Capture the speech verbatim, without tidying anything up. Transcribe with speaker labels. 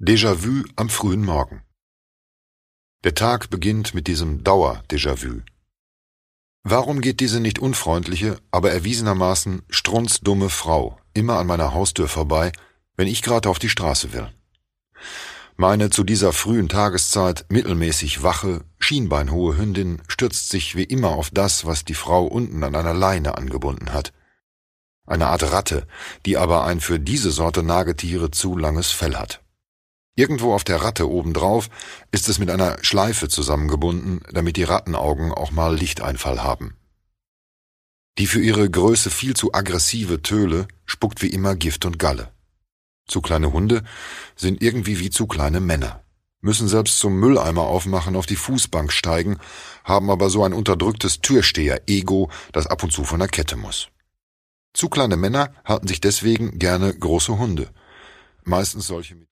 Speaker 1: Déjà-vu am frühen Morgen. Der Tag beginnt mit diesem Dauer-Déjà-vu. Warum geht diese nicht unfreundliche, aber erwiesenermaßen strunzdumme Frau immer an meiner Haustür vorbei, wenn ich gerade auf die Straße will? Meine zu dieser frühen Tageszeit mittelmäßig wache, schienbeinhohe Hündin stürzt sich wie immer auf das, was die Frau unten an einer Leine angebunden hat. Eine Art Ratte, die aber ein für diese Sorte Nagetiere zu langes Fell hat. Irgendwo auf der Ratte obendrauf ist es mit einer Schleife zusammengebunden, damit die Rattenaugen auch mal Lichteinfall haben. Die für ihre Größe viel zu aggressive Töle spuckt wie immer Gift und Galle. Zu kleine Hunde sind irgendwie wie zu kleine Männer, müssen selbst zum Mülleimer aufmachen auf die Fußbank steigen, haben aber so ein unterdrücktes Türsteher-Ego, das ab und zu von der Kette muss. Zu kleine Männer halten sich deswegen gerne große Hunde, meistens solche mit